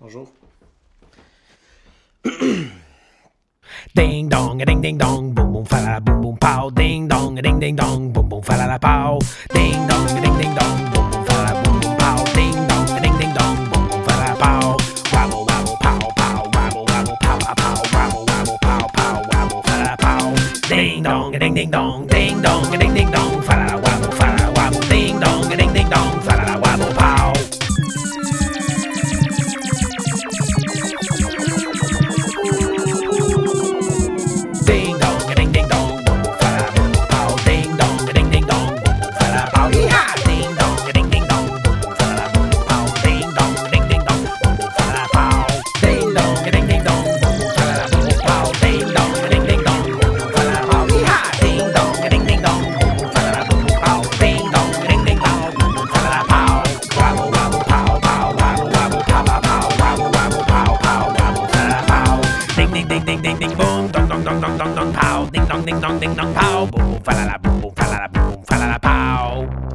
Bonjour. Ding dong, a ding ding dong, boom boom fa la boom boom pow. Ding dong, a ding ding dong, boom boom fa la pow. Ding dong, a ding ding dong, boom boom fa la boom boom pow. Ding dong, a ding ding dong, boom boom fa la pow. Wabble wabble pow pow, wabble wabble pow a pow, wabble wabble pow pow, wabble fa la pow. Ding dong, a ding ding dong, ding dong, a ding ding dong, fa la wabble fa la wabble. Ding dong, a ding ding dong, fa la wabble pow. Ding dong, a ding ding dong, boom boom fa la boom boom pow. Ding dong, a ding ding dong, boom boom fa la pow. Yeehaw! Ding dong, a ding ding dong, boom boom fa la boom boom pow. Ding dong, a ding ding dong, boom boom fa la pow. Ding dong, a ding ding dong, boom boom fa la boom boom pow. Ding dong, a ding ding dong, boom boom fa la pow. Yeehaw! Ding dong, a ding ding dong, boom boom fa la boom boom pow. Ding dong, a ding ding dong, boom boom fa la pow. Wabble wabble pow pow, wabble wabble pow pow pow, wabble wabble pow pow, wabble fa la pow. Ding ding ding ding ding ding boom, dong dong dong dong dong dong pow. Ding dong ding dong ding dong pow. Boom boom fa la la boom boom fa la la boom boom fa la la pow.